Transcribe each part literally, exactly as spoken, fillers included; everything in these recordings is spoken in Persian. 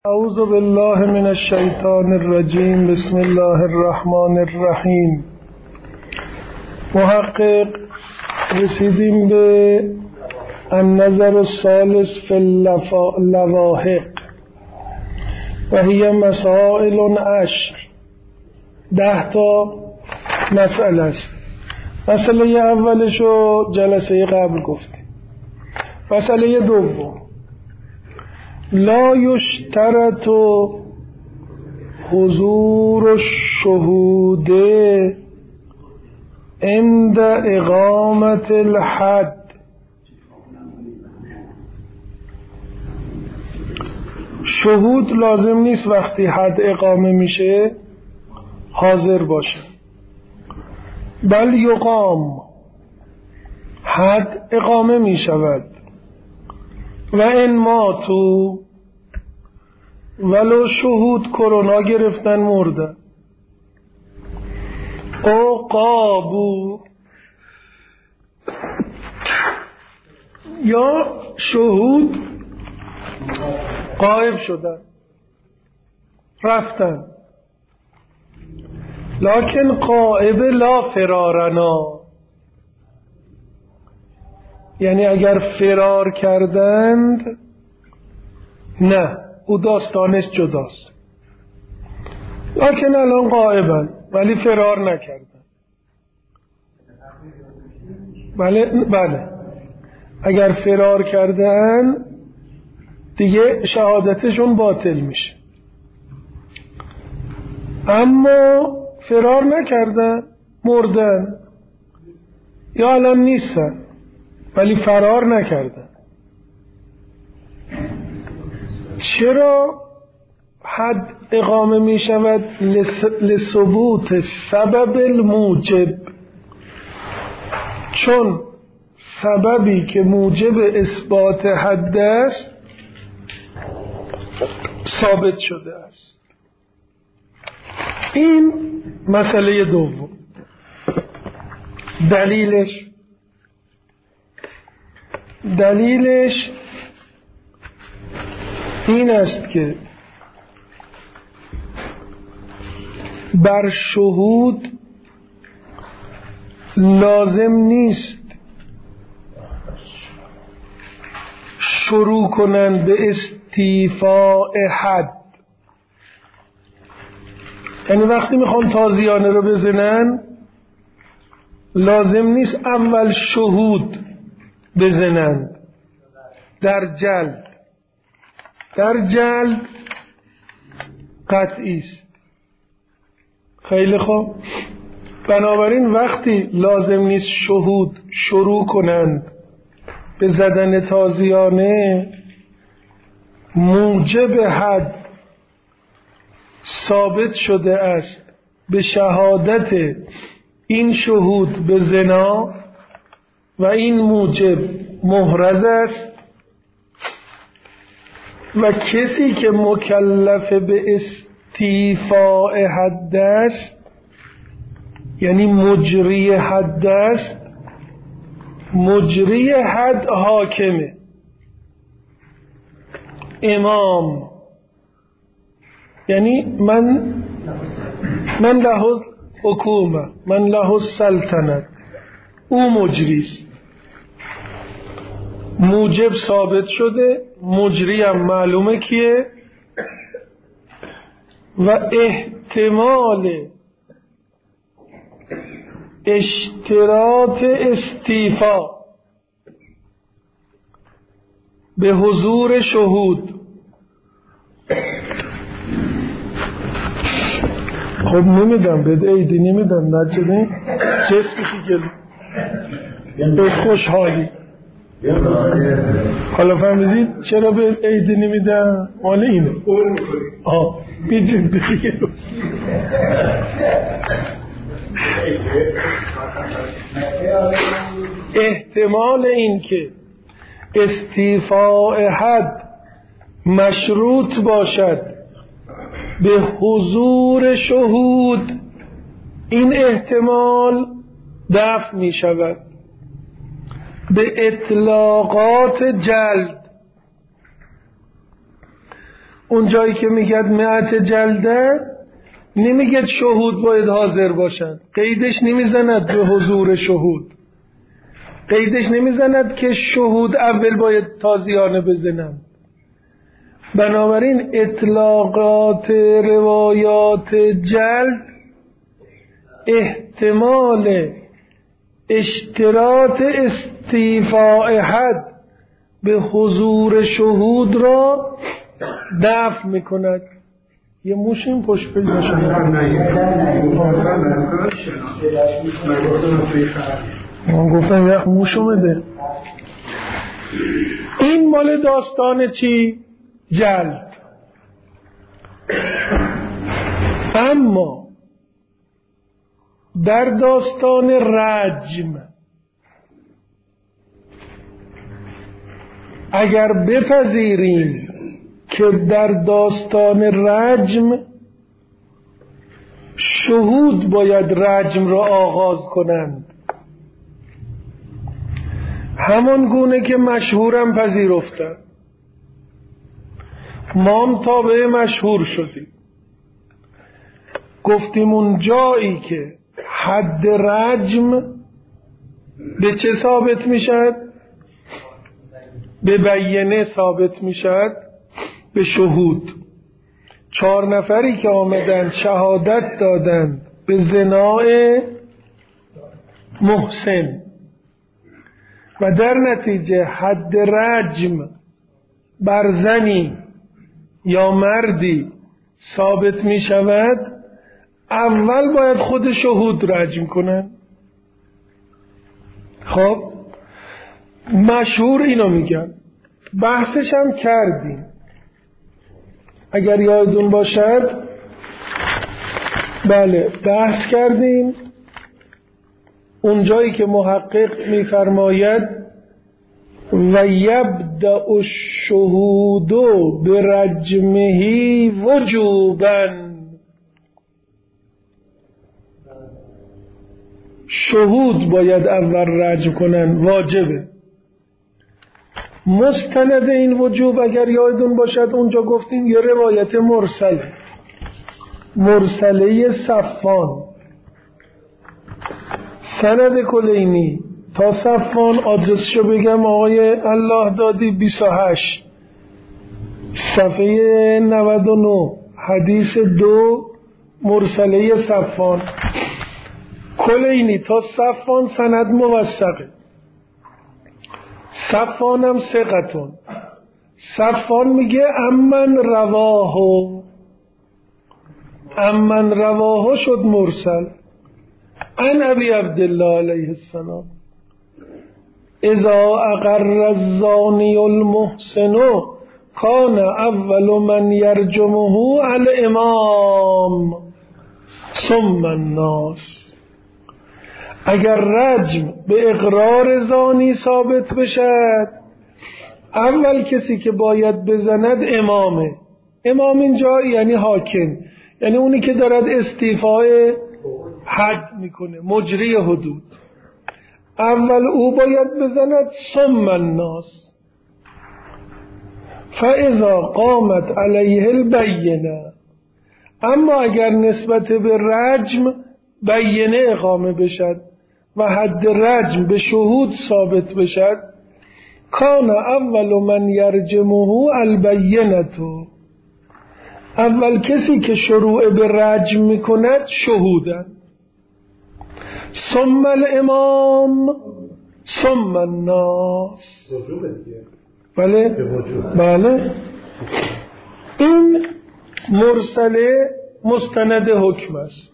اعوذ بالله من الشیطان الرجیم. بسم الله الرحمن الرحیم. محقق رسیدیم به النظر الثالث فی اللواحق و هی مسائل عشر. ده تا مسئله است. مسئله اولشو جلسه قبل گفتیم. مسئله دوم، لا یشترط حضور الشهود عند اقامت الحد. شهود لازم نیست وقتی حد اقامه میشه حاضر باشه، بل یقام، حد اقامه میشود و این ماتو، ولو شهود کرونا گرفتن مردن، او قابو، یا شهود غایب شدن رفتن، لکن غائب لا فرارنا، یعنی اگر فرار کردند نه، او داستانش جداست، لکن الان غائبن ولی فرار نکردن. بله بله اگر فرار کردن دیگه شهادتشون باطل میشه، اما فرار نکردن مردن یا الان نیستن ولی فرار نکردن. چرا حد اقامه می شود؟ لثبوت سبب الموجب، چون سببی که موجب اثبات حد است ثابت شده است. این مسئله دوم. دلیلش دلیلش این است که بر شهود لازم نیست شروع کنند به استیفاء حد، یعنی وقتی میخوان تازیانه رو بزنن لازم نیست اول شهود بزنند. در جلد در جلد قطعی است. خیلی خوب، بنابراین وقتی لازم نیست شهود شروع کنند به زدن تازیانه، موجب حد ثابت شده است به شهادت این شهود به زنا و این موجب محرز است و کسی که مکلف به استیفاء حد است، یعنی مجری حد است، مجری حد حاکمه، امام، یعنی من من له حکومه، من له سلطنت، او مجریست. موجب ثابت شده، مجری هم معلومه کیه، و احتمال اشتراط استیفا به حضور شهود. خب نمیدم بده ایدی، نمیدم نجده جسمی که به خوشحالی. حالا فهمیدید چرا به عیدی نمیدم؟ مال اینه. آه بیجید دیگه. احتمال این که استیفاء حد مشروط باشد به حضور شهود، این احتمال دفع می شود به اطلاقات جلد. اون جایی که میگد مئت جلده نمیگه شهود باید حاضر باشن، قیدش نمیزند به حضور شهود، قیدش نمیزند که شهود اول باید تازیانه بزنند. بنابراین اطلاقات روایات جلد احتمال اشتراط استیفاء حد به حضور شهود را دفع میکند. یه موشیم پشت پیدا شده. من گفتم یک موش اومده. این مال داستان چی؟ جلد. اما در داستان رجم اگر بپذیریم که در داستان رجم شهود باید رجم را آغاز کنند، همان گونه که مشهورم پذیرفتن، ما هم تابع مشهور شدیم، گفتیم اون جایی که حد رجم به چه ثابت میشد؟ به بیینه ثابت میشد، به شهود. چهار نفری که آمدن شهادت دادند به زناء محسن و در نتیجه حد رجم بر زنی یا مردی ثابت می شود، اول باید خود شهود رجم کنن. خب مشهور اینو میگن، بحثش هم کردیم اگر یادتون باشد. بله بحث کردیم اون جایی که محقق میفرماید و یبدأ الشهود برجمه وجوبا، شهود باید اول رجم کنن، واجبه. مستند این وجوب اگر یادتون باشد اونجا گفتیم یه روایت مرسله، مرسله صفوان، سند کلینی تا صفوان. آدرسشو بگم آقای الله دادی بیست و هشت صفحه نود و نه حدیث دو مرسله صفوان. کلینی تا صفوان سند موثقه، صفوانم ثقتون. صفوان میگه امن رواهو، امن رواهو شد مرسل. ان ابی عبدالله علیه السلام اذا اقر الزانی المحسن کان اول من یرجمه الامام ثم الناس. اگر رجم به اقرار زانی ثابت بشد، اول کسی که باید بزند امامه. امام اینجا یعنی حاکم، یعنی اونی که دارد استیفای حد میکنه، مجری حدود. اول او باید بزند ثم الناس. فاذا قامت علیه البینه، اما اگر نسبت به رجم بیینه اقامه بشد و حد رجم به شهود ثابت بشد، کان اول من یرجمه البینه، اول کسی که شروع به رجم میکند شهودن. ثم الامام ثم الناس. بله بله. این مرسله مستند حکم است.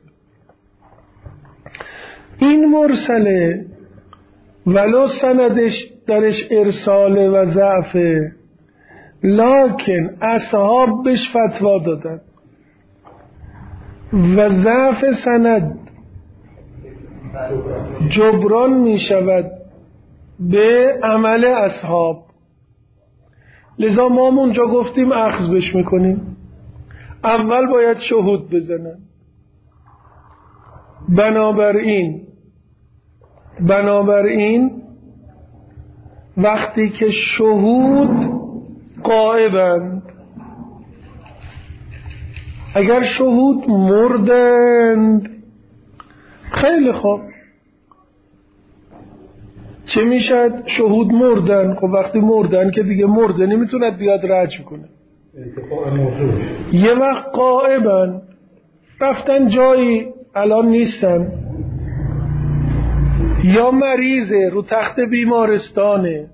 این مرسله ولو سندش درش ارسال و ضعفه، لکن اصحاب بهش فتوا دادن و ضعف سند جبران می شود به عمل اصحاب. لذا ما اونجا گفتیم اخذ بش میکنیم. اول باید شهود بزنن. بنابراین بنابراین وقتی که شهود غائبند، اگر شهود مردند خیلی خوب، چه میشد؟ شهود مردن، خب وقتی مردن که دیگه مرده نمیتوند بیاد رجم کنه. یه وقت غائبن، رفتن جایی الان نیستن، یا مریضه رو تخت بیمارستانه.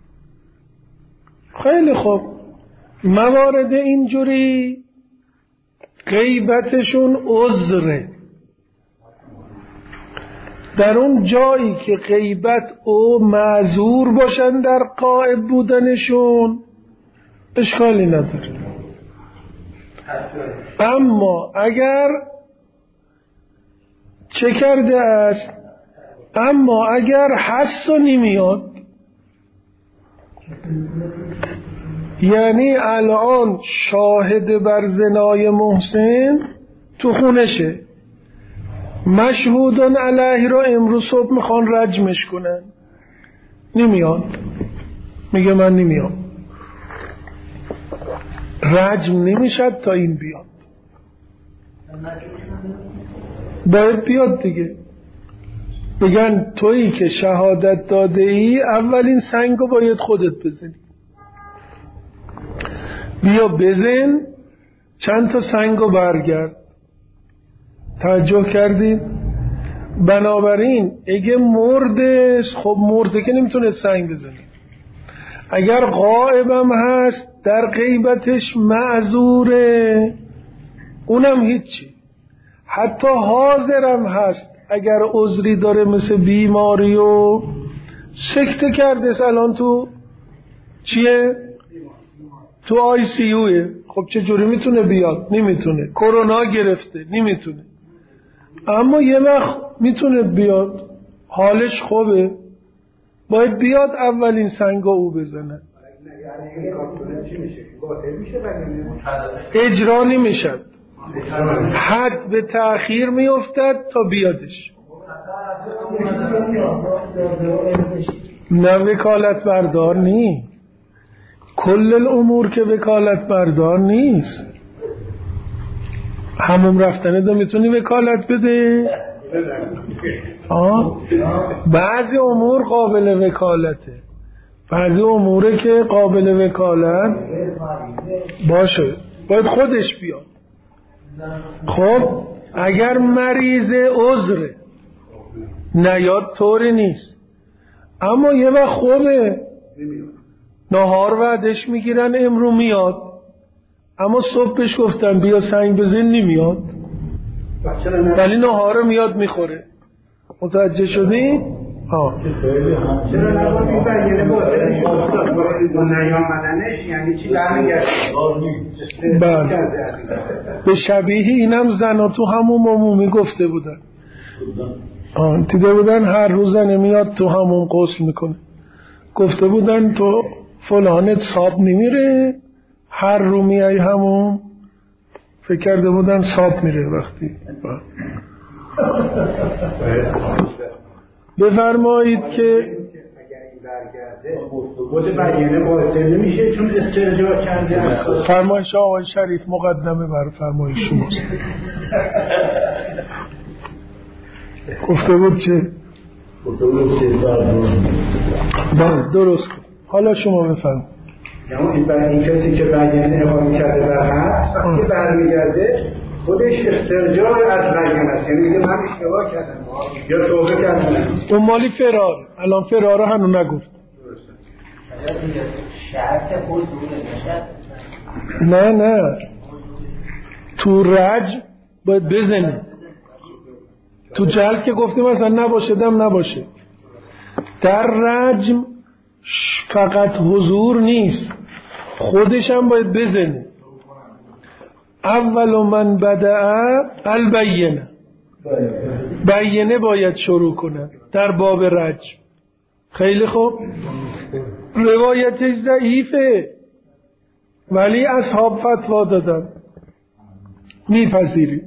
خیلی خوب، موارد اینجوری غیبتشون عذره. در اون جایی که غیبت او معذور باشن در غائب بودنشون اشکالی نداره. اما اگر چه کرده است؟ اما اگر حس و نمیاد، یعنی الان شاهد بر زنای محسن تو خونشه، مشهودان علیه را امروز صبح میخوان رجمش کنن، نمیاد، میگه من نمیام، رجم نمیشد تا این بیاد. باید بیاد دیگه. بگن تویی که شهادت داده ای اولین سنگو باید خودت بزنی، بیا بزن چند تا سنگو برگرد. توجه کردید؟ بنابراین اگه مرده، خب مرده که نمیتونه سنگ بزنه. اگر غائبم هست در غیبتش معذوره، اونم هیچی. حتی حاضرم هست اگر عذری داره مثل بیماری و سکته کرده الان تو چیه؟ تو آی سی یوه. خب چه جوری میتونه بیاد؟ نمیتونه. کرونا گرفته، نمیتونه. اما یه وقت میتونه بیاد، حالش خوبه، باید بیاد اولین سنگا او بزنه. اجرا نمیشد، حد به تأخیر میافتد تا بیادش. نه وکالت بردار نی، کل الامور که وکالت بردار نیست. همون رفتنه دا میتونی وکالت بده؟ آه؟ بعضی امور قابل وکالته، بعضی اموره که قابل وکالت باشه باید خودش بیاد. خب اگر مریض عذره نیاد طوری نیست، اما یه وقت خوبه نهار وعدش میگیرن امرو میاد، اما صبحش گفتن بیا سنگ بزن نمیاد، ولی نهار میاد میخوره. متوجه شدی؟ ها. چرا نبودی بیانه باطلش با نیامدنش یعنی چی برمیگرد؟ بله. به شبیه اینم زنا تو همون عمومی گفته بودن، آن دیده بودن هر روز زنه میاد تو همون غسل میکنه، گفته بودن تو فلانت صاب نمیره، هر رو میای همون، فکر کرده بودن صاب میره وقتی. بفرمایید که اگر این برگرده خود بیانه باطل نمیشه چون استرجاع کرده. فرمایش آقای شریف مقدمه بر فرمایش شماست. گفته بود چه؟ گفته بود چه بله درست. حالا شما بفرمایید. یعنی این برای این کسی که بیانه اقامه کرده بر هست وقتی برمیگرده خودش استرجاع از بیانه است، یعنی میگه من اشتباه کردم یا توبه کردم. اون مالی فرار، الان فرار هنو نگفت. نه نه تو رج باید بزنه، تو جلد که گفتیم مثلا نباشه دم نباشه. در رجم فقط حضور نیست، خودش هم باید بزنه. اول من بدأ البینه، بیانه باید شروع کنه در باب رجم. خیلی خوب، روایتش ضعیفه ولی اصحاب فتوا دادن، میپذیری.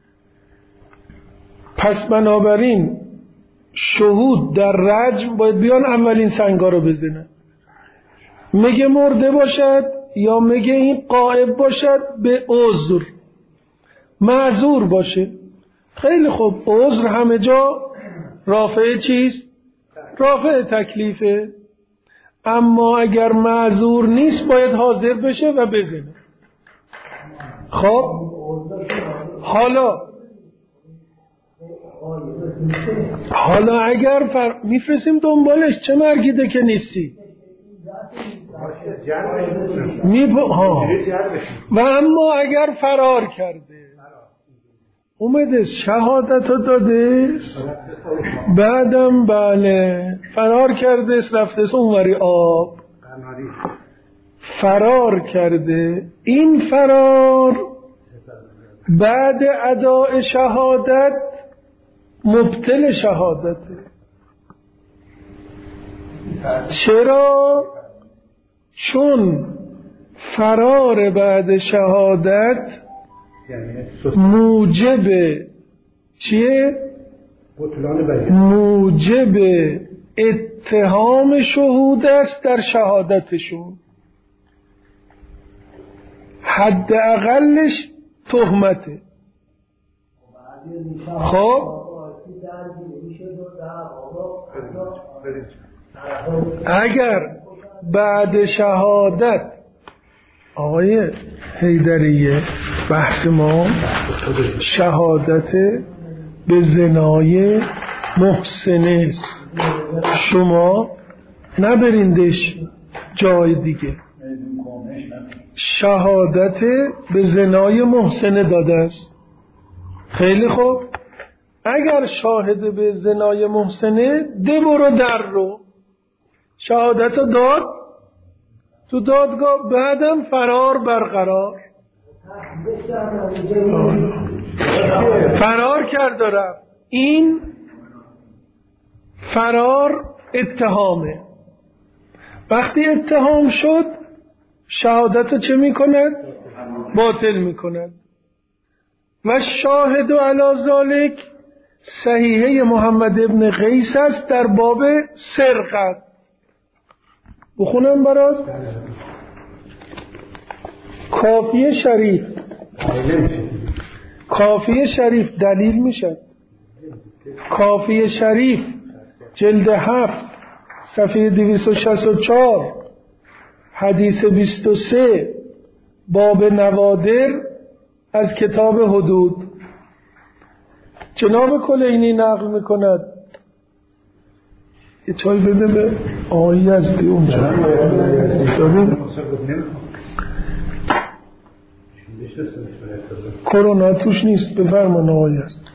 پس بنابراین شهود در رجم باید بیان اولین سنگا رو بزنن، میگه مرده باشد یا میگه این غائب باشد به عذر. معذور باشه. خیلی خوب، عذر همه جا رافع چیست؟ رافع تکلیفه. اما اگر معذور نیست باید حاضر بشه و بزنه. خب حالا حالا اگر فر... میفرستیم دنبالش، چه مرگیده که نیستی می ب... ها. و اما اگر فرار کرده، اومده شهادت رو داده، بعدم بله فرار کرده، رفته اونوری آب، فرار کرده، این فرار بعد اداء شهادت مبطل شهادته. چرا؟ چون فرار بعد شهادت موجب چیه؟ موجب اتهام شهود است در شهادتشون. حد اقلش تهمته. خب اگر بعد شهادت، آقای حیدریه بحث ما شهادت به زنای محسنه است، شما نبریندش جای دیگه. شهادت به زنای محسنه داده است. خیلی خوب، اگر شاهد به زنای محسنه، ده برو در رو شهادت رو داد تو دادگاه، بعدم فرار برقرار. فرار کرد و رفت. این فرار اتهامه. وقتی اتهام شد، شهادت رو چه می کند؟ باطل می کند. و شاهد علی ذالک صحیحه محمد ابن قیس است در باب سرقت. بخونم برات. کافیه شریف، کافیه شریف دلیل میشه. کافیه شریف جلد هفت صفحه دویست و شصت و چهار حدیث بیست و سه باب نوادر از کتاب حدود. جناب کلینی نقل میکند. یه چای بده به آقای یزدی اونجا. کرونا توش نیست، بفرمان آقای یزدی.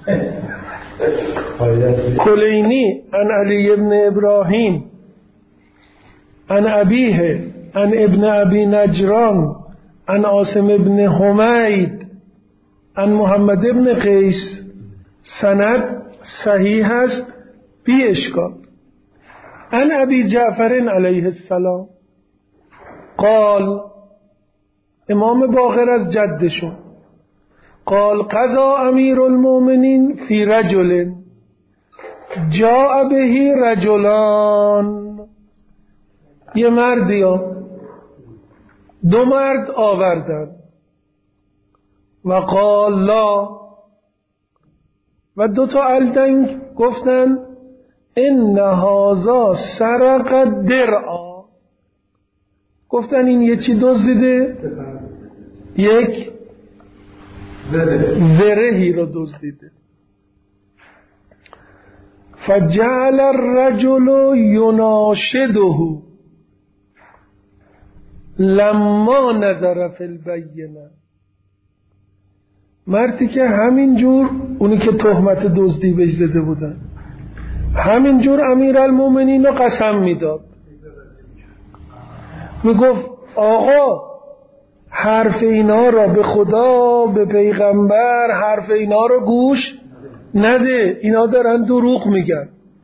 کلینی عن علی ابن ابراهیم عن ابیه عن ابن ابی نجران عن عاصم ابن حمید عن محمد ابن قیس، سند صحیح است بی اشکال. عن ابی جعفر علیه السلام قال، امام باقر از جدشون، قال قضا امیر المؤمنین فی رجل جاء به رجلان. یه مردی ها دو مرد آوردن و قال لا، و دو تا الدنگ گفتن ان هذا سرق درعا، گفتن این یه چی دزدیده؟ یک زرهی رو دزدیده. فجعل الرجل یناشده لما نظر فی البینه. مردی که همینجور، اونی که تهمت دزدی بهش زده بودن، همینجور امیرالمومنین رو قسم میداد، میگفت آقا حرف اینا را به خدا، به پیغمبر، حرف اینا را گوش نده، اینا دارن دروغ میگن.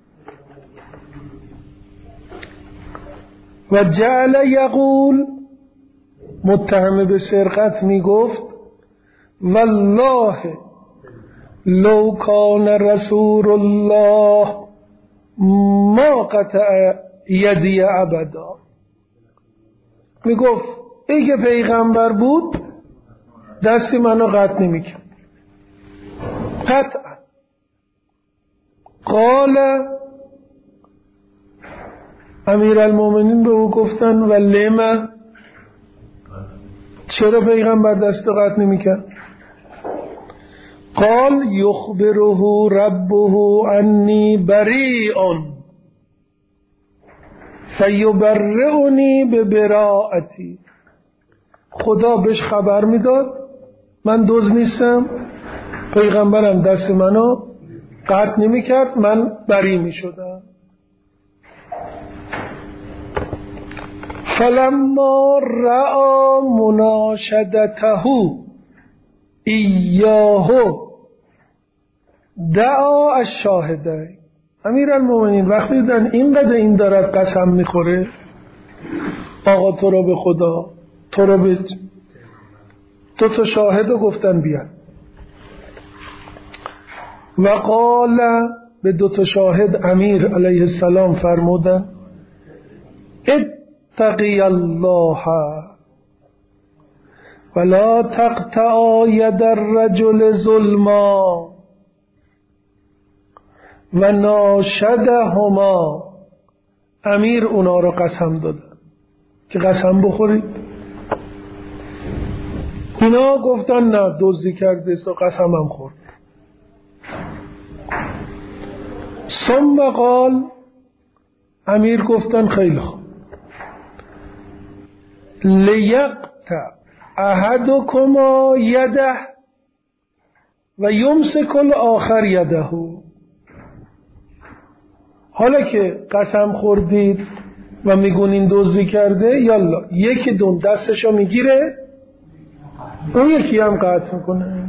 و جعل یقول، متهم به سرقت میگفت والله لو کان رسول الله ما قطع یدی ابدا، میگفت اگه پیغمبر بود دستی منو قطع نمیکرد. قطعا. قال امیرالمومنین به او گفتن و لما، چرا پیغمبر دست قطع نمی‌کرد؟ قال یخبره ربه انی بریء فیبرئنی ببراءتی. خدا بهش خبر میداد من دزد نیستم، پیغمبرم دست منو قطع نمی‌کرد، من بری می‌شدم. فلما رأى مناشدته ایاه دعا الشاهدین. امیرالمومنین وقتی دیدن اینقدر این دارد قسم میخوره، آقا تو رو به خدا، تو رو به دو تا شاهد رو گفتن بیان. و قال، به دو تا شاهد امیر علیه السلام فرمودن اتقی الله ولا تقطع ید الرجل ظلما و ناشدهما. امیر اونا رو قسم دادن که قسم بخورید. اینا گفتن نه دزدی کرده است و قسمم خورد. ثم قال، امیر گفتن خیلی خوب، لیقطع احدکما یده و یمسک الاخر یده. حالا که قسم خوردید و میگونین دزدی کرده، یالا یکی دون دستشو میگیره، اون یکی هم قطع میکنه.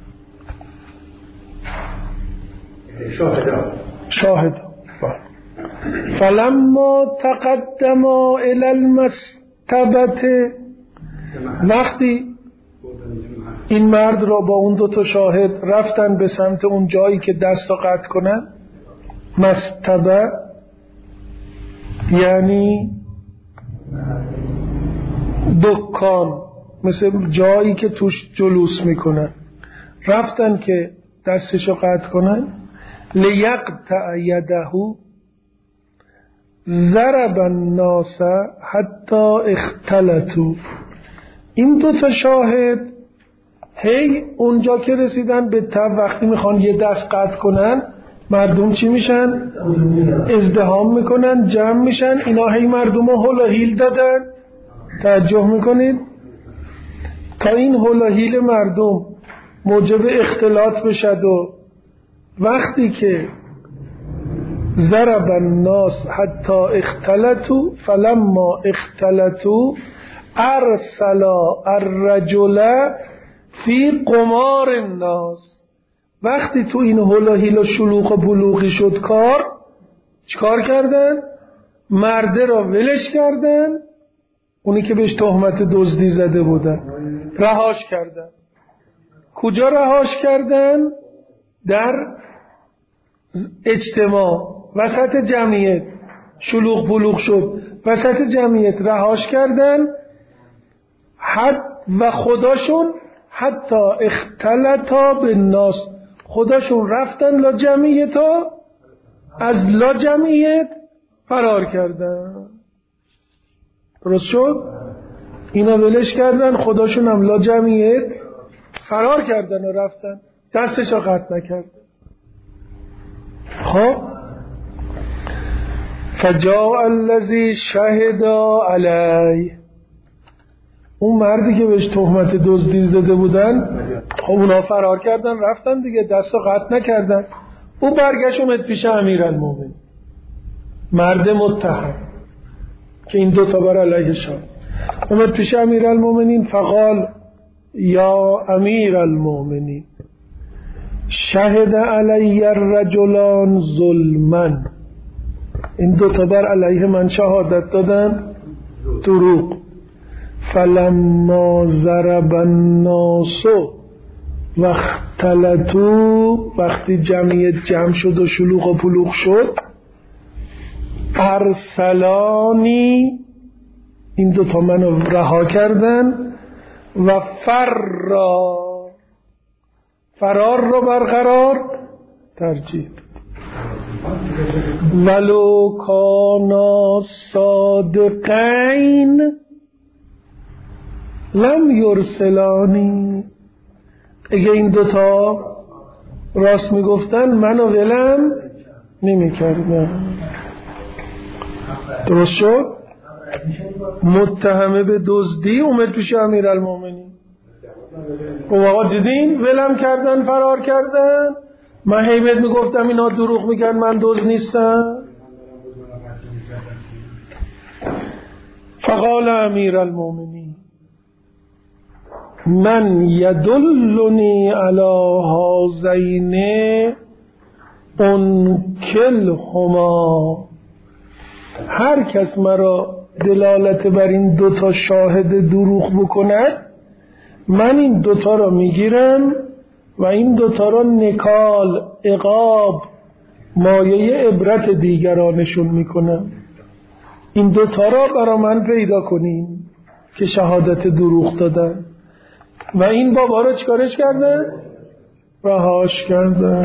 شاهد شاهد فلما تقدم الى المستبت، وقتی این مرد را با اون دو تا شاهد رفتن به سمت اون جایی که دست رو قطع کنن. مستبه یعنی دکان، مثل جایی که توش جلوس میکنن. رفتن که دستشو قطع کنن. لیقطع یده ضرب الناس حتی اختلطوا. این دو تا شاهد هی اونجا که رسیدن به تب، وقتی میخوان یه دست قطع کنن، مردم چی میشن؟ ازدحام میکنن، جمع میشن. اینا هی مردم ها هل و هیل دادن. توجه میکنید؟ تا این هل و هیل مردم موجب اختلاط بشد و وقتی که ضرب الناس حتی اختلطوا فلما اختلطوا ارسلا الرجل فی قمار الناس. وقتی تو این هلا هیلا شلوغ و بلوغی شد کار، چیکار کردن؟ مرده را ولش کردن، اونی که بهش تهمت دزدی زده بودن رهاش کردن. کجا رهاش کردن؟ در اجتماع، وسط جمعیت شلوغ بلوغ شد، وسط جمعیت رهاش کردن. حد و خداشون حتی اختلطا بالناس، خداشون رفتن لا جمعیت ها، از لا جمعیت فرار کردن. درست شد؟ اینا ولش کردن، خداشون هم لا جمعیت فرار کردن و رفتن، دستش رو قطع نکردن. خب فجاء الذی شهد علیه، اون مردی که بهش تهمت دزدی زده بودن، خب اونا فرار کردن رفتن دیگه، دستو قطع نکردن. او برگشت اومد پیش امیرالمومنین، مرد متهم که این دو تا بر علیه شد، اومد پیش امیرالمومنین. فقال یا امیرالمومنین شهد علی الرجلان ظلما، این دو تا بر علیه من شهادت دادن دروغ. فلما ضرب الناس و اختلطوا، وقتی جمعیت جمع شد و شلوغ و پلوغ شد، ارسلانی، این دو تا منو رها کردن. و فرا، فرار رو برقرار ترجیح. ولو کانا صادقین لم یرسلانی، اگه این دوتا راست میگفتن منو ولم نمیکردن. درست شد؟ متهمه به دزدی اومد پیش امیرالمومنین، گفت آقا دیدین ولم کردن فرار کردن، من هیبت میگفتم اینا دروغ میگن من دزد نیستم. فقال امیرالمومنین من یدلنی علی هذین انکلهما، هر کس مرا دلالت بر این دوتا شاهد دروغ بکند من این دوتا را میگیرم و این دوتا را نکال، عقاب، مایه عبرت دیگرانشون میکنم. این دوتا را برا من پیدا کنین که شهادت دروغ دادن. و این بابا را چیکارش کردن؟ رهاش کردن.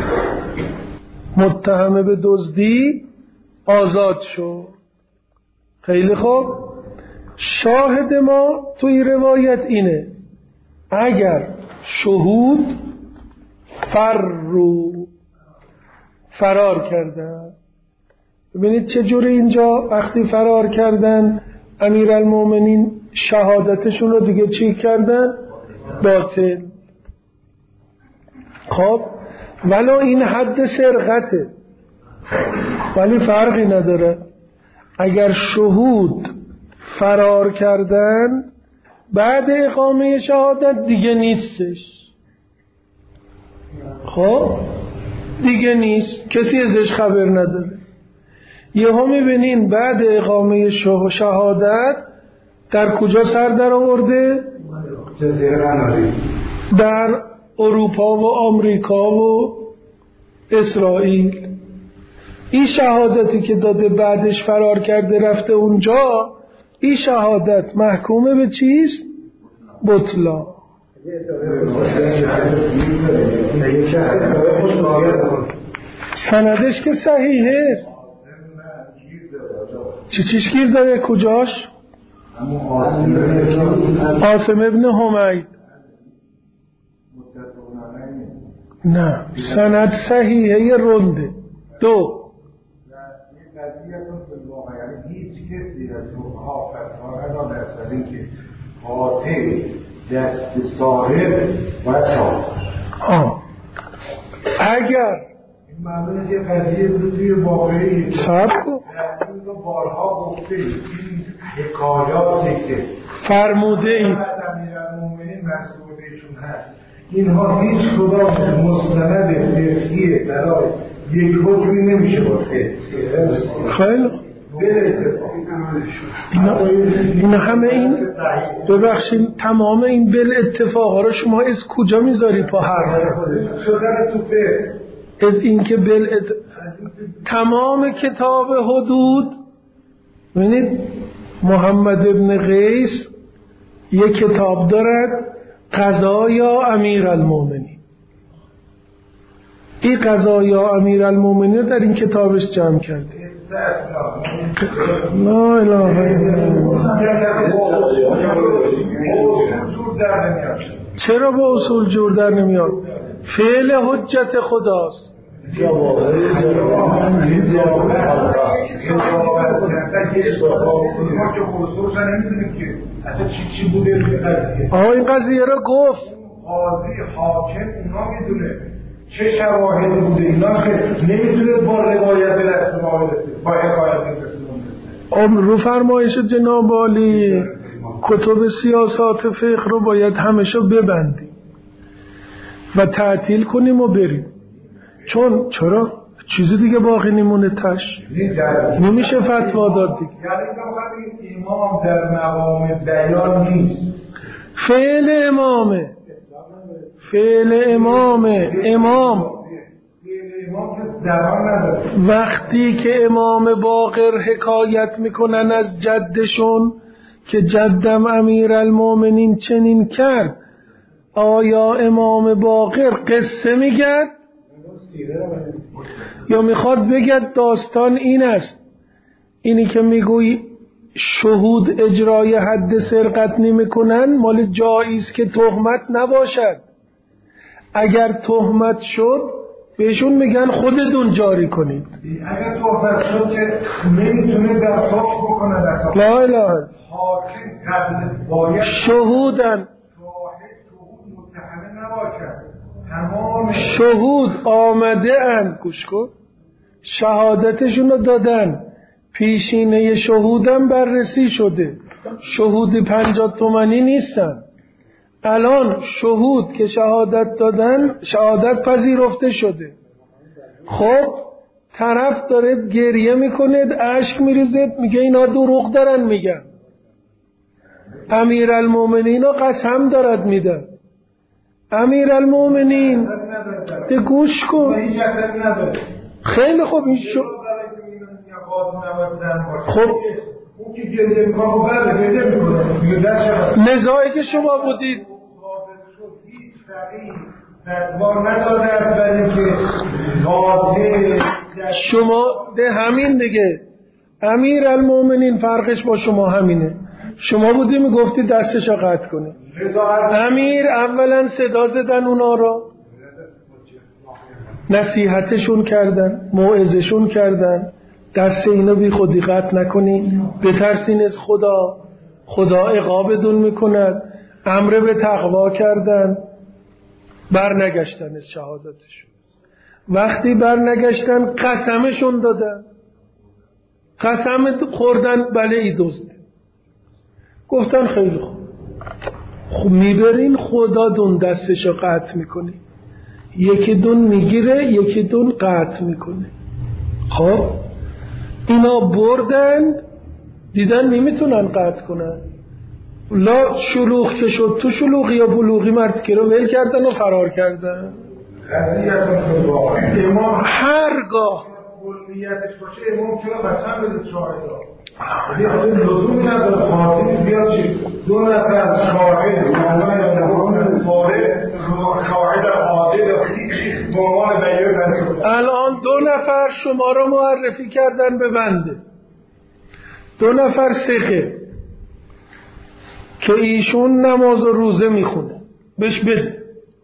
متهمه به دزدی آزاد شد. خیلی خوب. شاهد ما تو این روایت اینه اگر شهود فرو فرار کردن. ببینید چجوری اینجا وقتی فرار کردن امیرالمومنین شهادتشون رو دیگه چی کردن؟ باطل. خب ولو این حد سرقته ولی فرقی نداره، اگر شهود فرار کردن بعد اقامه شهادت دیگه نیستش. خب دیگه نیست، کسی ازش خبر نداره. یهو میبینین بعد اقامه شهادت در کجا سر در آورده؟ در اروپا و آمریکا و اسرائیل. این شهادتی که داده بعدش فرار کرده رفته اونجا، این شهادت محکومه به چیست؟ بطلا. سندش که صحیحه است. چی چیش گیر داره؟ کجاش؟ عاصم ابن حمید. نه سند صحیحه یه رنده. دو هیچ کسی از اونها فتوا نداده از که قاطع دست صاحب باید شاهد. اگر این معلومه که قضیه بود توی واقعی صبر کن این رو بارها گفته این حکایاتی که فرموده اید امیرالمومنین مسئولیتشون هست، اینها هیچ کدام مستند فقهی برای یک حکمی نمیشه باشه. خیلی اینا همه این ببخشید تمام این بل اتفاق ها رو شما از کجا میذاری پا حرف شدن تو فقه؟ از این که بل ات... تمام کتاب حدود. ببینید محمد ابن قیس یک کتاب دارد قضایا امیرالمومنین. این قضایا امیرالمومنین در این کتابش جمع کرده. لا اله الا الله. چرا با اصول جور در نمیاد؟ فعل حجت خداست. آه این قضیه را گفت قاضی حاکم اونا میدونه چه شواهدی بوده، اینا که نمیتونه با روایت به دست ما برسه، با حکایت به دست ما برسه. رو فرمایش جناب عالی کتب سیاسات فقه رو باید همشو ببندیم و تعطیل کنیم و بریم، چون چرا چیزی دیگه باقی نمونه تش نمیشه فتوا داد دیگه. یعنی این امام در مقام بیان نیست، فعل امامه، فعل امامه. امام وقتی که امام باقر حکایت میکنن از جدشون که جدم امیرالمومنین چنین کرد، آیا امام باقر قصه میگد یا میخواد بگد داستان این است؟ اینی که میگوی شهود اجرای حد سرقت نمیکنن مال جایی است که تهمت نباشد. اگر تهمت شد بهشون میگن خودتون جاری کنید. اگر تهمت شد که نمیتونه درخواست بکنه در لا اله حاکم باید شهودن شهود آمده ان گوش کن شهادتشون رو دادن، پیشینه شهودم بررسی شده، شهود پنجاه تومانی نیستن. الان شهود که شهادت دادن شهادت پذیرفته شده. خب طرف داره گریه میکنه، اشک میریزه، میگه اینا دروغ دارن میگن. امیرالمومنین رو قسم دارد میدن. امیرالمومنین ده گوش کن. خیلی خوب این شو خب نزاعی که شما بودید شما ده همین دیگه امیرالمومنین فرقش با شما همینه. شما بودی میگفتی دستشو قطع کنه. امیر اولا صدا زدن اونا رو، نصیحتشون کردن، موعظشون کردن، دست اینو بی خودی قطع نکنی، بترسین از خدا، خدا عقابتون میکند. امر به تقوا کردن، برنگشتن از شهادتشون. وقتی برنگشتن قسمشون دادن، قسم خوردن بله ای دزده. گفتن خیلی خوب خب میبرین خدا دون دستشو قطع میکنی، یکی دون میگیره یکی دون قطع میکنه. خب اینا بردن دیدن نمیتونن قطع کنن، لا شلوغ که شد تو شلوغی یا بلوغی مرد که رو ول کردن و فرار کردن. هرگاه کلیتش باشه امام چرا قسم بده شاهدا؟ یعنی لزومی نداره خاطری بیاد چی؟ دو نفر شاهد مولا یا نهان فارغ شاهد عادل هیچی به عنوان بیان نشده. الان دو نفر شما رو معرفی کردن به بنده، دو نفر سقه که ایشون نماز و روزه میخونه بهش بده.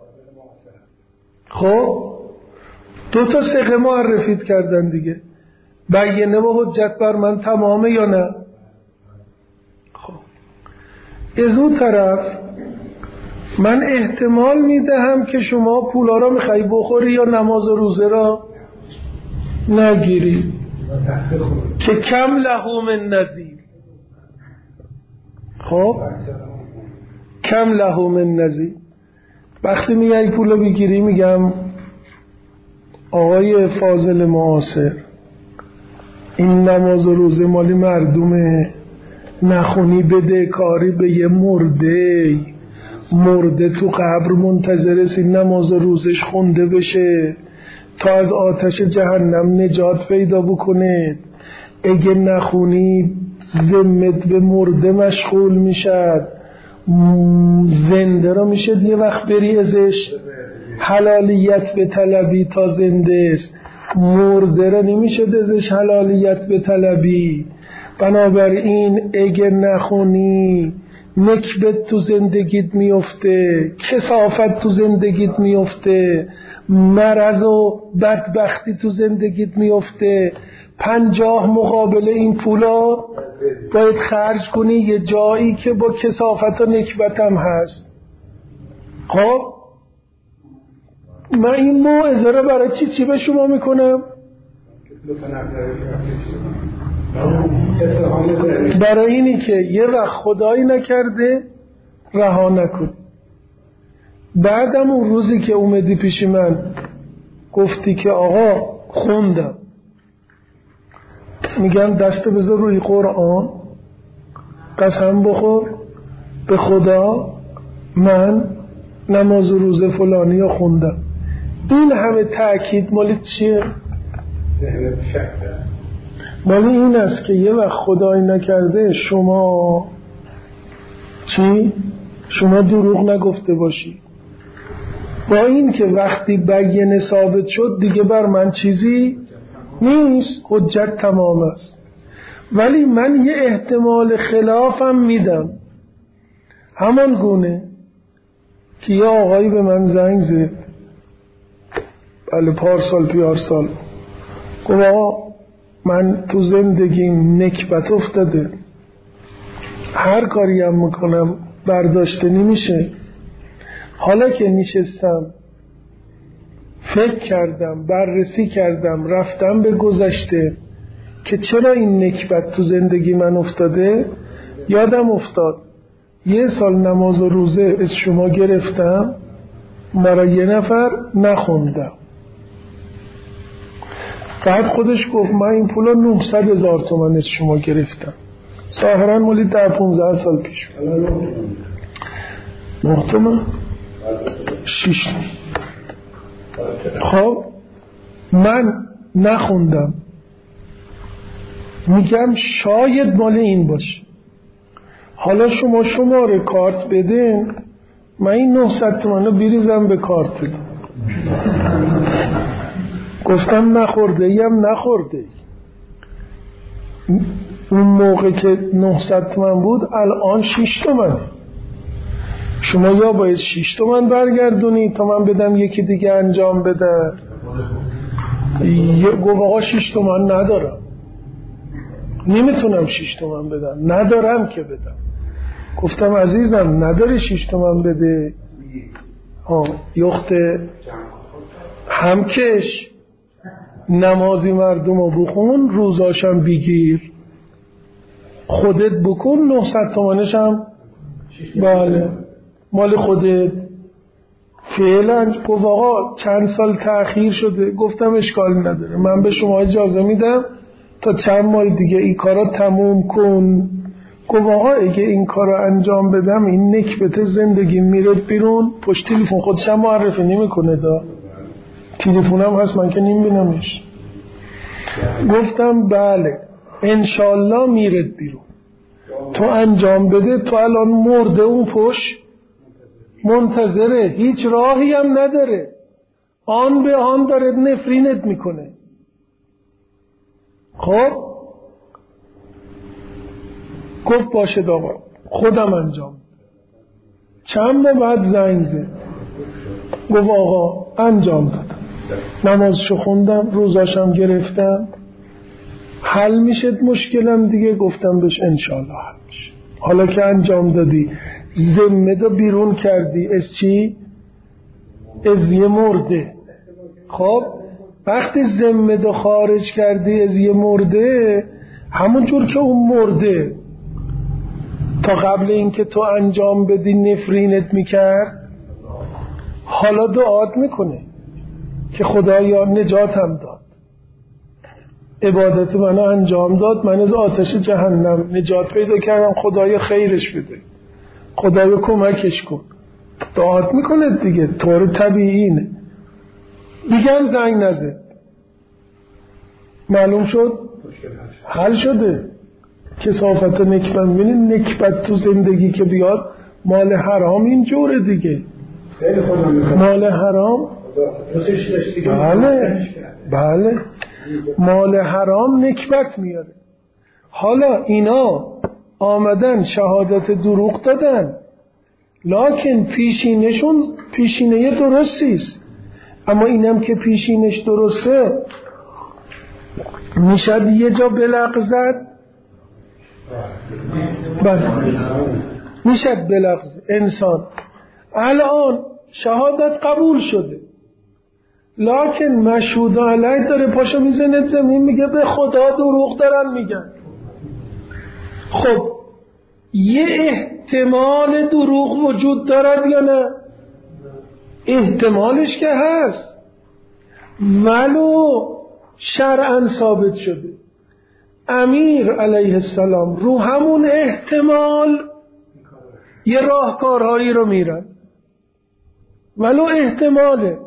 خب دو تا سقه معرفیت کردن دیگه، بیانه و حجت بر من تمامه یا نه؟ خب از اون طرف من احتمال میدهم که شما پولا را میخوای بخوری یا نماز و روزه را نگیری که کم لهو من نذیر. خب کم لهو من نذیر. وقتی میای پولا بگیری میگم آقای فاضل معاصر این نماز و روزه مالی مردمه، نخونی بده کاری به یه مرده مرده تو قبر منتظر است این نماز و روزش خونده بشه تا از آتش جهنم نجات پیدا بکنه. اگه نخونی ذمت به مرده مشغول میشد، زنده را میشه یه وقت بری ازش حلالیت به طلبی تا زنده است، مرده را نمیشه ازش حلالیت به طلبی. بنابراین اگه نخونی نکبت تو زندگیت میفته، کثافت تو زندگیت میفته، مرض و بدبختی تو زندگیت میفته. پنجاه مقابل این پولا باید خرج کنی یه جایی که با کثافت و نکبت هم هست. خب من این موعظه رو برای چی چی به شما میکنم؟ برای اینی که یه وقت خدایی نکرده رها نکن. بعدم اون روزی که اومدی پیش من گفتی که آقا خوندم، میگم دست بذار روی قرآن، قسم بخور به خدا من نماز و روزه فلانی رو خوندم. این همه تأکید مال چیه؟ مال این است که یه وقت خدایی نکرده شما چی؟ شما دروغ نگفته باشی، با این که وقتی بینه ثابت شد دیگه بر من چیزی نیست، حجت تمام است. ولی من یه احتمال خلافم میدم، همان گونه که یه آقایی به من زنگ زد بله پارسال پیارسال، گفت آقا من تو زندگیم نکبت افتاده، هر کاری هم میکنم برداشته نمیشه، حالا که نشستم فکر کردم بررسی کردم رفتم به گذشته که چرا این نکبت تو زندگی من افتاده، یادم افتاد یه سال نماز و روزه از شما گرفتم برای یه نفر نخوندم، بعد خودش گفت من این پولا نهصد هزار تومان از شما گرفتم، ظاهرا مالی ده پونزده سال پیش نه تومان شیش. خب من نخوندم، میگم شاید مال این باشه، حالا شما شماره کارت بدین من این نهصد تومانو بریزم به کارت. گفتم نخورده ایم نخورده. اون موقع که نهصد تومن بود الان شش تومن، شما یا باید شش تومن برگردونی تا من بدم یکی دیگه انجام بده. گفت آقا شش تومن ندارم، نمیتونم شش تومن بدم، ندارم که بدم. گفتم عزیزم نداری شش تومن بده، ها یخت همکش نمازی مردم رو بخون روزاشم بگیر خودت بکن نهصد تومنشم بله مال خودت فعلا. گفت آقا چند سال تأخیر شده، گفتم اشکال نداره من به شما اجازه میدم تا چند ماه دیگه این کارا تموم کن. گفت آقا اگه این کارا انجام بدم این نکبت زندگی میره بیرون. پشت تلفن خودشم معرفی نمیکنه دا تلفنم هست من که نمیبینمش. گفتم بله انشالله میرد بیرون، تو انجام بده، تو الان مرده اون پشت منتظره، هیچ راهی هم نداره، آن به آن داره نفرینت میکنه. خب گفت باشه آقا خودم انجام. چند ماه بعد زنگ زد گفت آقا انجام دادم، نمازشو خوندم روزاشم گرفتم، حل میشد مشکلم دیگه. گفتم بهش انشالله حل میشه. حالا که انجام دادی ذمه دا بیرون کردی از چی؟ از یه مرده. خب وقتی ذمه دا خارج کردی از یه مرده، همون جور که اون مرده تا قبل اینکه تو انجام بدی نفرینت میکرد، حالا دعات میکنه که خدایا نجاتم داد، عبادت منو انجام داد، من از آتش جهنم نجات پیدا کردم، خدایا خیرش بده، خدایا کمکش کن. دعات میکنه دیگه، طور طبیعی اینه. دیگه هم زنگ نزد، معلوم شد حل شده. کثافت نکبت، ببینید نکبت تو زندگی که بیاد مال حرام این جوره دیگه، مال حرام بله بله مال حرام نکبت میاره. حالا اینا آمدن شهادت دروغ دادن، لکن پیشینشون پیشینه درستیست، اما اینم که پیشینش درسته میشد یه جا بلغزد، بله میشد بلغز انسان. الان شهادت قبول شده، لکن مشهود علیه داره پاشو میزنه زمین میگه به خدا دروغ دارن میگن. خب یه احتمال دروغ وجود دارد یا نه؟ احتمالش که هست، ولو شرعاً ثابت شده. امیر علیه السلام رو همون احتمال یه راهکارهایی رو میرن، ولو احتماله،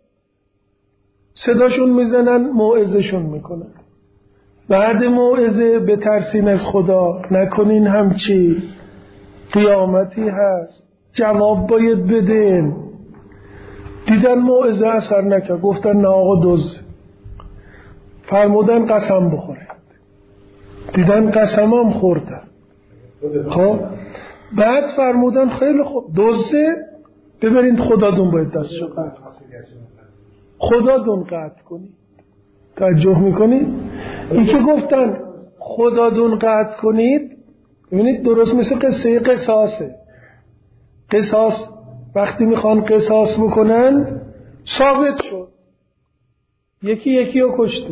صداشون میزنن موعظه‌شون میکنن، بعد موعظه بترسین از خدا، نکنین همچی، قیامتی هست، جواب باید بدین. دیدن موعظه اثر نکرد، گفتن نه آقا دزد. فرمودن قسم بخوره، دیدن قسم هم خوردن. خب بعد فرمودن خیلی خوب دزده، ببرید خدادون باید دستشو قطع خدادون قطع کنید. توجه میکنید؟ این که گفتن خدادون قطع کنید، ببینید درست مثل قصه قصاصه. قصاص وقتی میخوان قصاص بکنن ثابت شد یکی یکی رو کشته،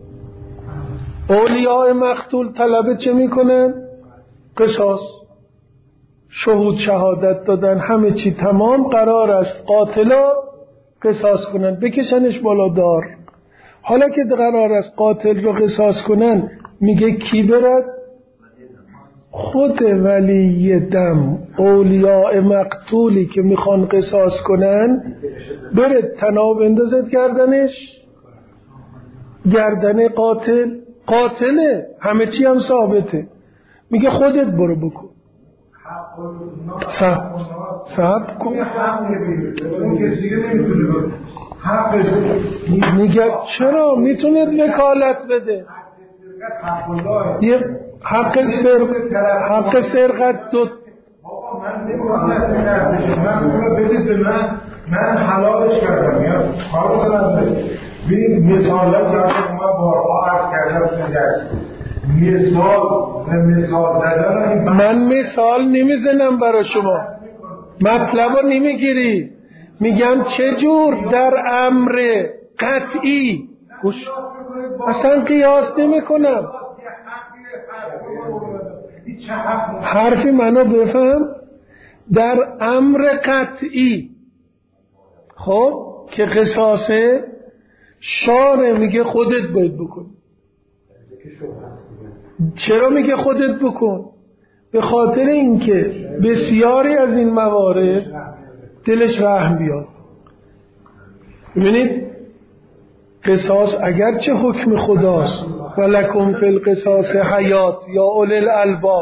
اولیاء مقتول طلبه چه میکنن؟ قصاص. شهود شهادت دادن، همه چی تمام، قرار است قاتلا قصاص کنن، بکشنش بالا دار. حالا که قرار است قاتل رو قصاص کنن، میگه کی برد؟ خود ولی دم، اولیاء مقتولی که میخوان قصاص کنن، بره تناب اندازد گردنش، گردن قاتل. قاتله، همه چی هم ثابته. میگه خودت برو بکن. صحب صحب کن. میگه چرا؟ میتونید وکالت بده. یه حق سرقت، حق سرقت دو من نمی‌خوام بدید به من، من حلالش کردم یا کارو کردم. ببین مثالا که ما بارها عرض کردم درس، مثال و مثال زدن. من مثال نمیزنم برای شما، مطلب رو نمیگیری. میگم چجور در امر قطعی گوش اصلا قیاس نمی کنم. حرفی منو بفهم. در امر قطعی خب که قصاصه، شارع میگه خودت باید بکن. چرا میگه خودت بکن؟ به خاطر اینکه بسیاری از این موارد دلش رحم بیاد. ببینید قصاص اگرچه حکم خداست، ولکم فی القصاص حیات یا اولی الالباب،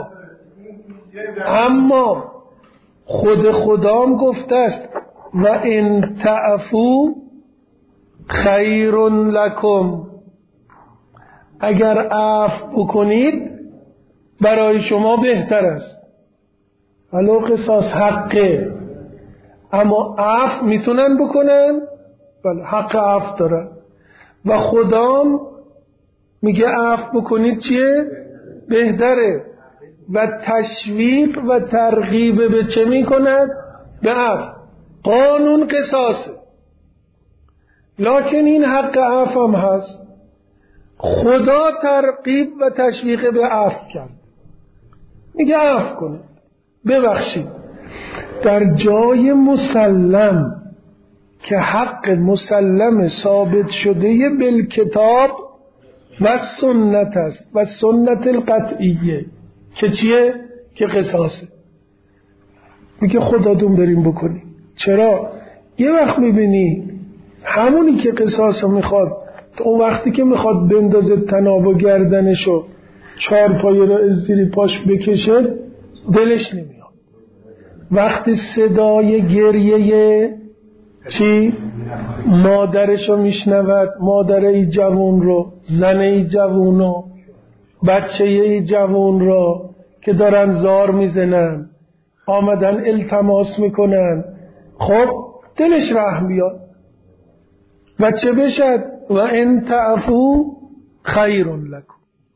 اما خود خدام گفته است و ان تعفو خیر لکم، اگر عفو بکنید برای شما بهتر است. ولو قصاص حقه، اما عفو میتونن بکنن، بله حق عفو دارن. و خدام میگه عفو بکنید چیه؟ بهتره. و تشویق و ترغیب به چه میکند؟ به عفو. قانون قصاصه، لکن این حق عفو هم هست. خدا ترغیب و تشویق به عفو کرد، میگه عفو کنید، ببخشید. در جای مسلم که حق مسلم ثابت شده بالکتاب و سنت است و سنت القطعیه که چیه؟ که قصاصه، میگه خداتون بریم بکنی. چرا؟ یه وقت میبینی همونی که قصاص میخواد، اون وقتی که میخواد بندازه تناب و گردنشو چهار پایه را از زیر پاش بکشه دلش نمیاد. وقتی صدای گریه چی؟ مادرشو میشنود، مادر ای جوون رو، زن ای جوون رو، بچه ای جوون رو که دارن زار میزنن، آمدن التماس میکنن، خب دلش رحم بیاد. و چه بشد؟ و ان تعفو خیر لکم.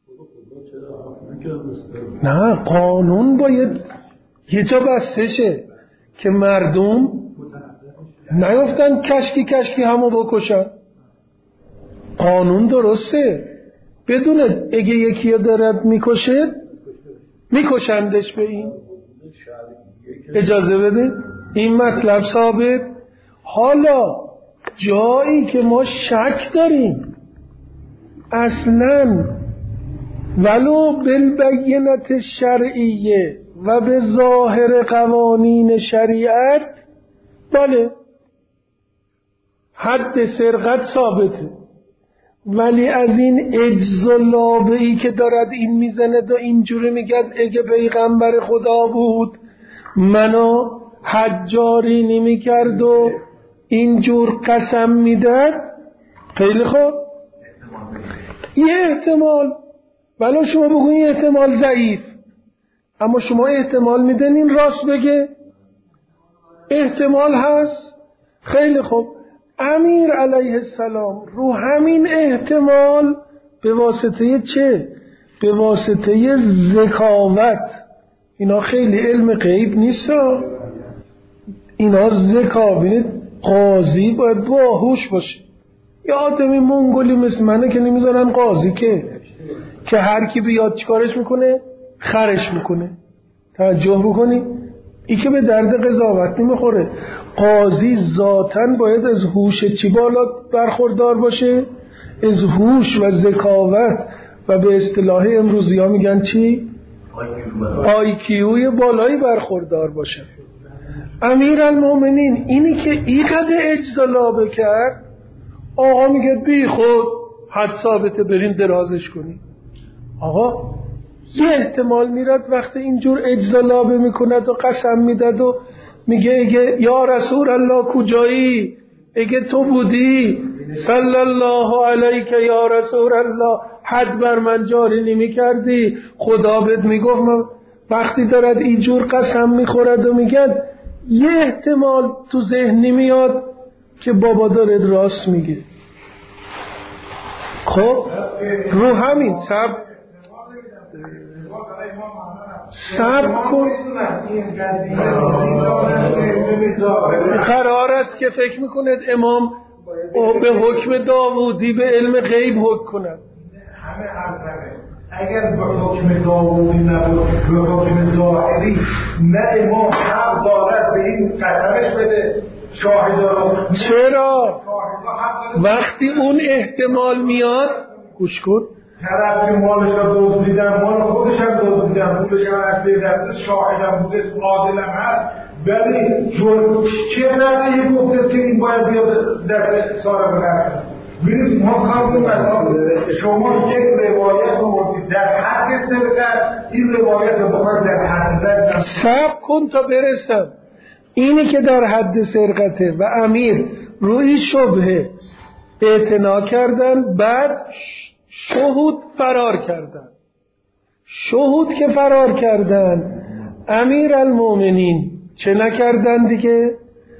نه، قانون باید یه جا بسته شه که مردم نیفتن کشکی کشکی همو بکشن. قانون درسته، بدونه اگه یکی دارد میکشه میکشندش به این. اجازه بده این مطلب ثابت. حالا جایی که ما شک داریم اصلا ولو بالبینت شرعیه و به ظاهر قوانین شریعت، بله حد سرقت ثابته، ولی از این عجز و لابه‌ای که دارد این میزنه و اینجوری میگد اگه پیغمبر خدا بود منو حجاری نمیکرد و اینجور قسم میداد، خیلی خوب، یه احتمال، ولی شما بگوین یه احتمال ضعیف، اما شما احتمال میدن این راست بگه، احتمال هست. خیلی خوب، امیر علیه السلام رو همین احتمال به واسطه چه؟ به واسطه ذکاوت، اینا خیلی علم غیب نیست، اینا ذکا، بینید قاضی باید باهوش باشه. یه آدمی منگولی مثل منه که نمیذارن قاضی که که هر کی بیاد چیکارش میکنه؟ خرش میکنه. توجه بکنی؟ ای که به درد قضاوت نمیخوره. قاضی ذاتاً باید از هوش چی بالا برخوردار باشه؟ از هوش و ذکاوت و به اصطلاح امروزی ها میگن چی؟ آی کیوی بالایی برخوردار باشه. امیر المومنین اینی که اینقدر اجزالابه کرد، آقا میگه بی خود حد ثابته، برین درازش کنی. آقا یه احتمال میرد وقتی اینجور اجزالابه میکند و قسم میدد و میگه اگه یا رسول الله کجایی، اگه تو بودی صلی الله علیک یا رسول الله حد بر من جاری نمی کردی، خدا بهت میگفت. من وقتی دارد اینجور قسم میخورد و میگد، یه احتمال تو ذهن نمیاد که بابا دارد راست میگه. خب رو همین سب سب کن، قرار است که فکر میکند امام به حکم داوودی به علم غیب حکم کند. همه حرفه اگر به حکم داوودی نبود، به حکم ظاهری، نه امام حق دارد به این قسمش بده شاهدا رو. چرا؟ وقتی اون احتمال میاد، گوش کن، طرف که مالش رو دزدیدن، مال خودش هم دزدیدن، پولش هم از بین رفته، شاهدم بوده، عادلم هست، ولی چه نرده گفته که این باید بیاد دست سارا بگرد. ببینید ما خواهیم مثلا شما یک روایت رو بودید در حد سرقت، این روایت رو بخواهد در حد سرقت. صبر کن تا برسم. اینی که در حد سرقته و امیر روی شبهه اعتنا کردن، بعد شهود فرار کردن. شهود که فرار کردن، امیر المومنین چه نکردن دیگه؟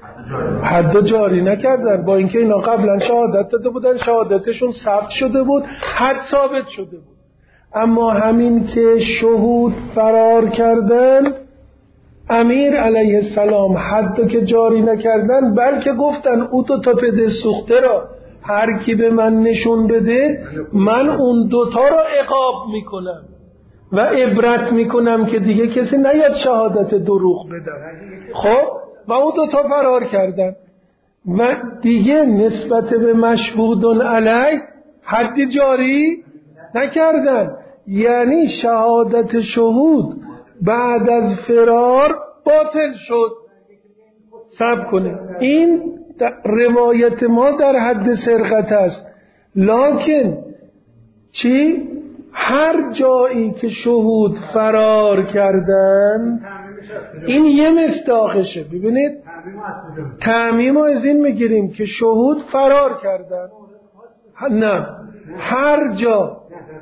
حد جاری نکردن، با اینکه اینا قبلا شهادت داده بودن، شهادتشون ثبت شده بود، حد ثابت شده بود، اما همین که شهود فرار کردن، امیر علیه السلام حد که جاری نکردن، بلکه گفتن او دو تا پدر سوخته را هر کی به من نشون بده، من اون دوتا را عقاب میکنم و عبرت میکنم که دیگه کسی نیاد شهادت دروغ بده. خب و اون دوتا فرار کردن و دیگه نسبت به مشهودون علیه حدی جاری نکردن. یعنی شهادت شهود بعد از فرار باطل شد. صبر کنه، این روایت ما در حد سرقت است، لکن چی؟ هر جایی که شهود فرار کردن، این یه مصداقشه. ببینید تعمیم رو از این میگیریم که شهود فرار کردن، نه هر جا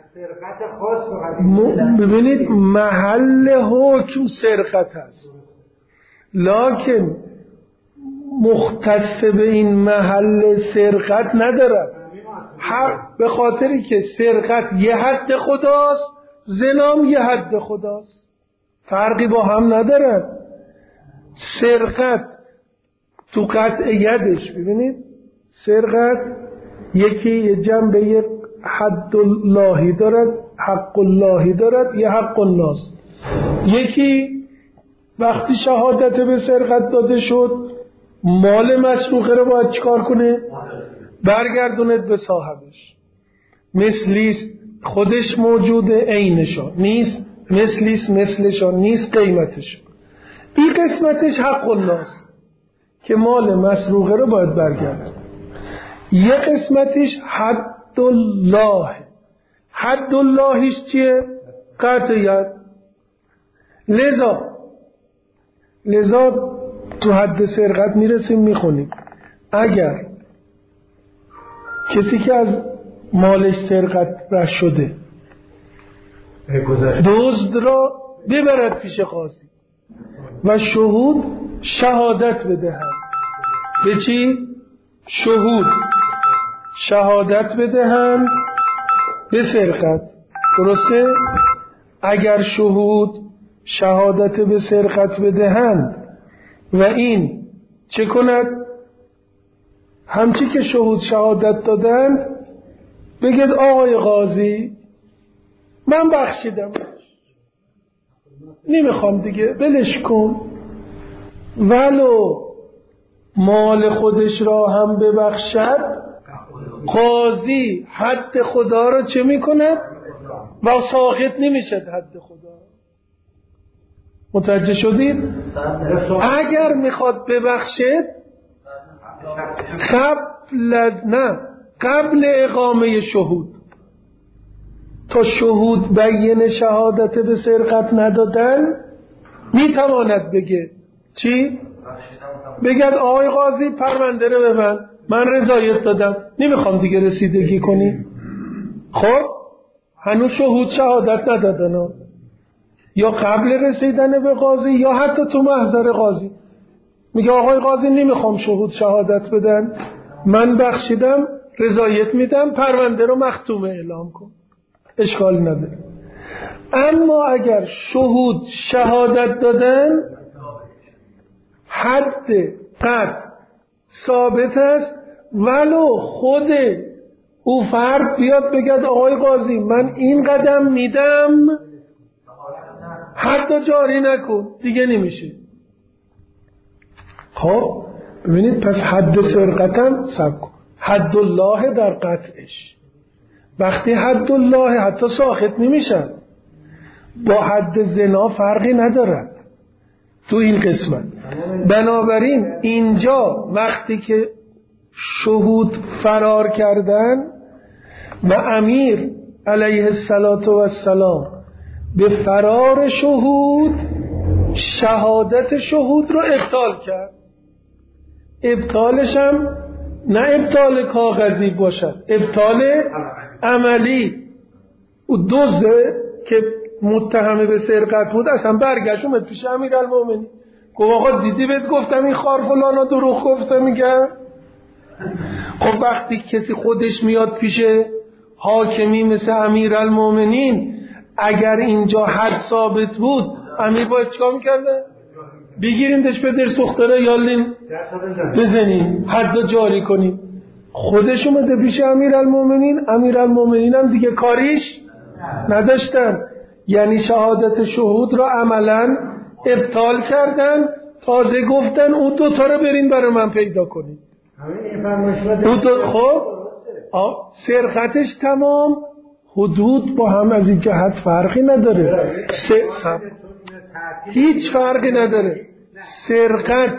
م... ببینید محل حکم سرقت است، لکن مختص به این محل سرقت ندارد. هر به خاطری که سرقت یه حد خداست، زنام یه حد خداست، فرقی با هم ندارد. سرقت تو قطع یدش، ببینید سرقت یکی یه جنبه یه حد اللهی دارد، حق اللهی دارد، یه حق الناس. یکی وقتی شهادت به سرقت داده شد، مال مسروقه رو باید چیکار کنه؟ برگردوند به صاحبش. مثلیست خودش موجوده، عینشا نیست، مثلیست مثلشا نیست، قیمتش. این قسمتش حق الناس که مال مسروقه رو باید برگردون. یه قسمتش حد الله. حد اللهش چیه؟ قطع ید. لذا لذا تو حد سرقت میرسیم میخونیم اگر کسی که از مالش سرقت رش شده دزد را ببرد پیش قاضی و شهود شهادت بدهند. به چی؟ شهود شهادت بدهند به سرقت. درسته؟ اگر شهود شهادت به سرقت بدهند و این چه کند؟ همچی که شهود شهادت دادند بگید آقای قاضی من بخشیدم، نمیخوام دیگه، ولش کن. ولو مال خودش را هم ببخشد قاضی حد خدا را چه میکند؟ و ساخط نمیشد حد خدا. متوجه شدید؟ اگر میخواد ببخشد قبل از نه قبل اقامه شهود، تا شهود بیان شهادت به سرقت ندادن میتواند بگه چی؟ بگد آقای قاضی پرونده رو ببند، من رضایت دادم، نمیخوام دیگه رسیدگی کنی. خب هنوز شهود شهادت ندادن، یا قبل رسیدن به قاضی یا حتی تو محضر قاضی میگه آقای قاضی نمیخوام شهود شهادت بدن، من بخشیدم، رضایت میدم، پرونده رو مختومه اعلام کن، اشکال نداره. اما اگر شهود شهادت دادن حد قطع ثابت است، ولو خود او فرد بیاد بگد آقای قاضی من این قدم میدم، حد جاری نکن، دیگه نمیشه. خب ببینید، پس حد سرقتم سب کن، حد الله در قطعش. وقتی حد الله حتی ساخط نمیشن، با حد زنا فرقی ندارد تو این قسمت. بنابراین اینجا وقتی که شهود فرار کردن و امیر علیه السلام به فرار شهود شهادت شهود رو ابطال کرد. ابطالش هم نه ابطال کاغذی باشد، ابطال عملی. او دزده که متهم به سرقت بود اصلا برگشت اومد پیش امیرالمومنین گفت آقا دیدی بهت گفتم این خار فلانا دروغ گفته میگه. خب وقتی کسی خودش میاد پیش حاکمی مثل امیرالمومنین، اگر اینجا حد ثابت بود امیر باید چیکار میکرده؟ بگیریندش به در سختره یالین بزنیم، حد جاری کنیم. خودش اومده پیش امیرالمومنین، امیرالمومنین هم دیگه کاریش نداشتن، یعنی شهادت شهود را عملا ابطال کردن. تازه گفتن اون دو تا رو برین برای من پیدا کنید. اون دو خب سرقتش تمام، حدود با هم از این جهت فرقی نداره، سب. هیچ فرقی نداره. سرقت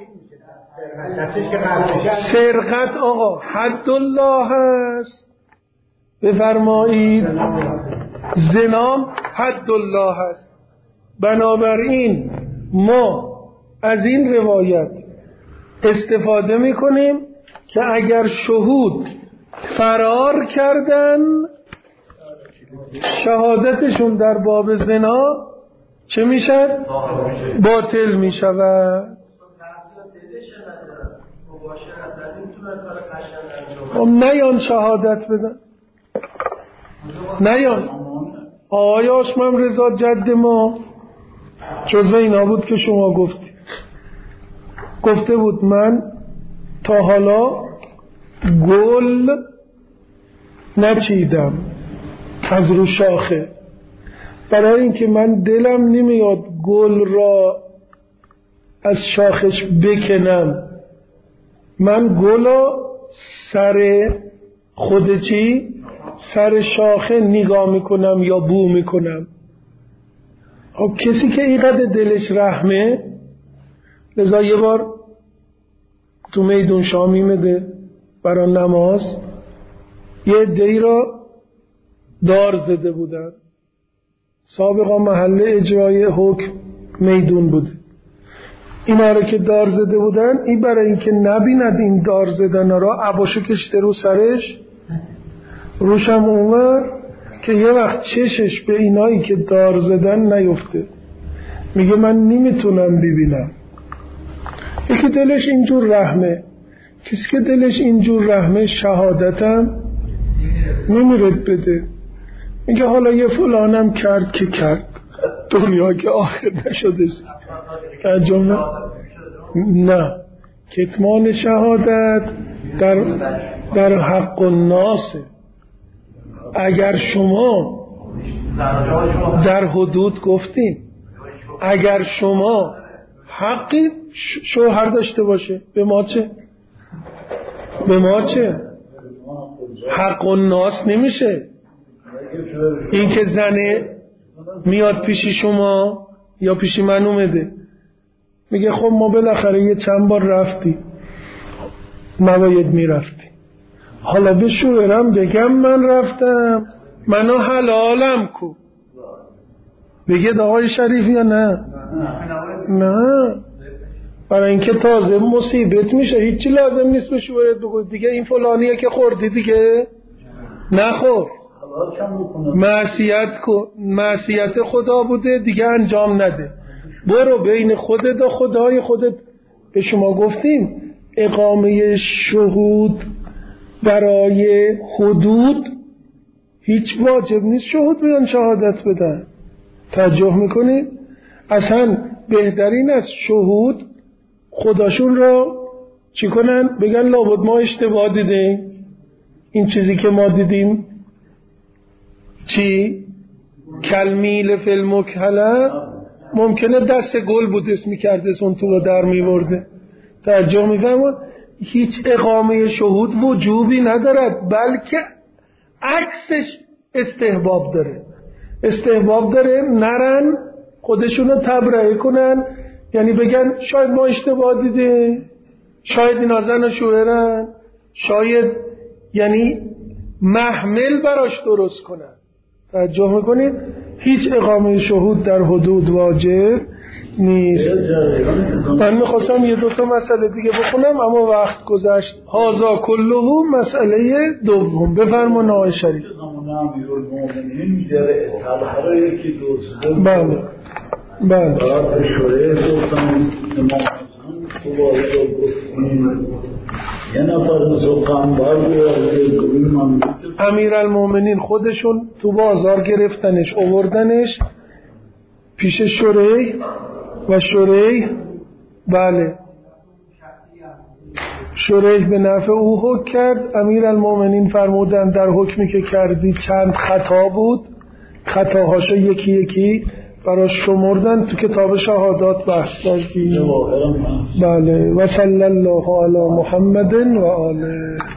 سرقت آقا حد الله هست، بفرمایید، زنا حد الله هست. بنابراین ما از این روایت استفاده میکنیم که اگر شهود فرار کردن شهادتشون در باب زنا چه میشد؟ باطل میشود. خب نیان شهادت بدن، نیان. آقای آشمم رضا جد ما جزو اینا بود که شما گفتی، گفته بود من تا حالا گل نچیدم از رو شاخه، برای اینکه من دلم نمیاد گل را از شاخش بکنم، من گل را سر خود چی؟ سر شاخه نگاه میکنم یا بو میکنم. خب کسی که اینقدر دلش رحمه، لذا یه بار تو میدون شامی میده برای نماز، یه عده‌ای را دار زده بودن، سابقا محل اجرای حکم میدون بوده. اینا رو که دار زده بودن، این برای اینکه نبیند این دار زدن را عباشو کشته رو سرش، روشم اونور که یه وقت چشش به اینایی که دار زدن نیفته. میگه من نمیتونم ببینم. یکی دلش اینجور رحمه، کسی که دلش اینجور رحمه شهادتم نمیرد بده. میگه حالا یه فلانم کرد که کرد، دنیا که آخر نشده. ترجمه نه، کتمان شهادت در, در حق الناس. اگر شما در حدود گفتیم اگر شما حقی شوهر داشته باشه، به ما چه؟ به ما چه؟ حق الناس نمیشه. این که زنه میاد پیشی شما یا پیشی من اومده، میگه خب ما بالاخره یه چند بار رفتی، نباید میرفتی، حالا به شوهرم بگم من رفتم، منو حلالم کو، بگه آقای شریف یا نه؟ نه، برای اینکه تازه مصیبت میشه. هیچی لازم نیست به شوهرت بگوی دیگه این فلانیه که خوردی دیگه نخور، معصیت کن، معصیت خدا بوده دیگه انجام نده، برو بین خودت و خدای خودت. به شما گفتیم اقامه شهود برای حدود هیچ واجب نیست شهود بیان شهادت بدن. توجه میکنید؟ اصلا بهترین از شهود خداشون را چی کنن؟ بگن لابد ما اشتباه دیدیم، این چیزی که ما دیدیم چی؟ کلمیل فی المکحله، ممکنه دست گل بود اسمی کرده سون تو رو در میورده. توجه میفرمون؟ هیچ اقامه شهود وجوبی ندارد، بلکه عکسش استحباب داره. استحباب داره نرن خودشونو تبرئه کنن، یعنی بگن شاید ما اشتباه دیده، شاید اینا زن و شوهرن، شاید یعنی محمل براش درست کنن. توجه میکنید؟ هیچ اقامه شهود در حدود واجب نیست. من میخواستم یه دوتا مسئله دیگه بخونم اما وقت گذشت. هازا کلهو مسئله دوم. بفرمان آقای شریف. بله بله امیر المومنین خودشون تو بازار گرفتنش آوردنش پیش شریح و شریح بله شریح به نفع او حکم کرد. امیر المومنین فرمودن در حکمی که کردی چند خطا بود، خطاهاشو یکی یکی براش شمردن، تو کتاب شهادات بحث داشتیم. بله و صلی الله علی محمد و آله.